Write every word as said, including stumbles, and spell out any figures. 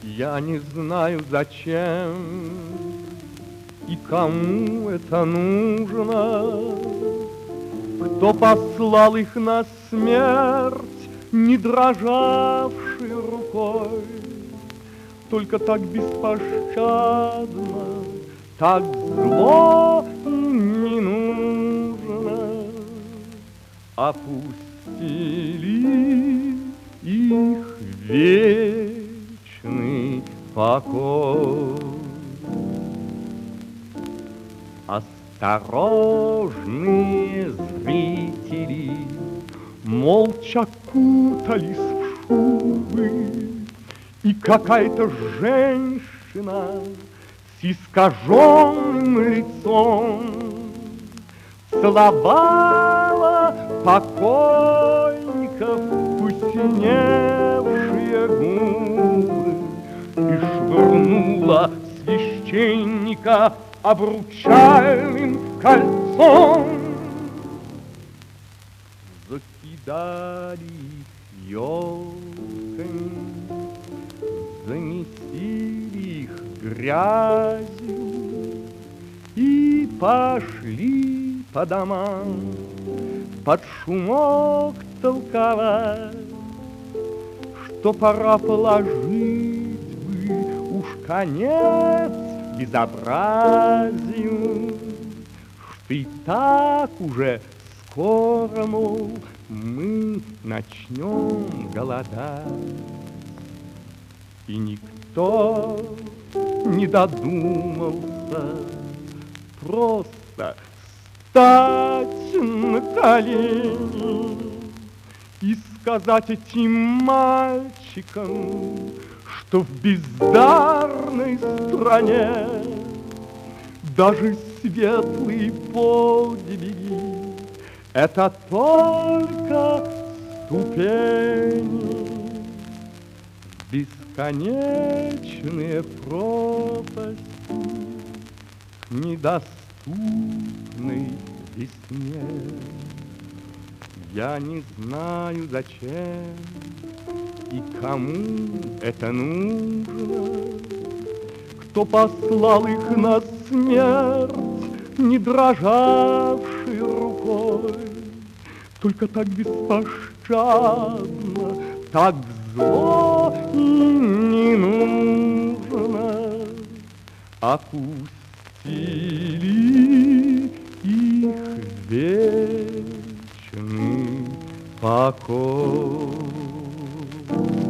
Я не знаю, зачем и кому это нужно, кто послал их на смерть, не дрожавшей рукой. Только так беспощадно, так зло не нужно. Опустили их вечный покой. Осторожные зрители молча кутались в шубы, и какая-то женщина с искаженным лицом целовала покойников посиневшие губы и швырнула священника обручальным кольцом. Закидали елками, замесили их грязью и пошли по домам под шумок толковать, что пора положить бы уж конец безобразию, что и так уже скоро, мол, мы начнем голодать. И никто не додумался просто стать на колени и сказать этим мальчикам, что в бездарной стране даже светлые подвиги — это только ступени в бесконечные пропасти к недоступной весне. Я не знаю, зачем и кому это нужно, кто послал их на смерть, не дрожавшей рукой. Только так беспощадно, так зло и не нужно. Опустили их вечный покой.